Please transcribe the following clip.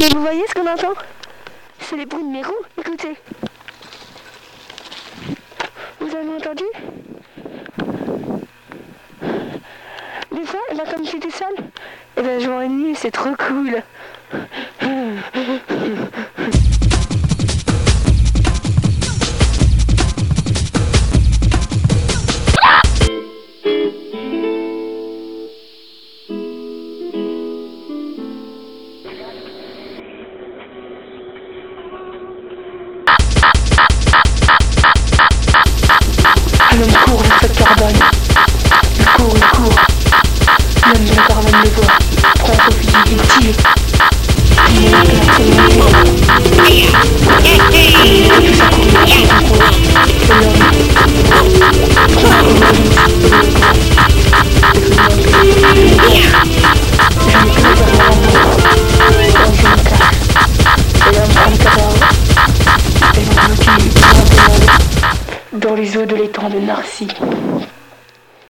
Mais vous voyez ce qu'on entend? C'est les bruits de mes roues, écoutez. Vous avez entendu? Des fois, eh ben, comme j'étais seule, et ben, je m'ennuie, c'est trop cool. L'homme court vers cette carbone. Il court. L'homme de la caravane le voit. Prend son fusil, il tire. Il monte absolument tout ça courir sur son cours. Et l'homme prend dans les eaux de l'étang de Narcy.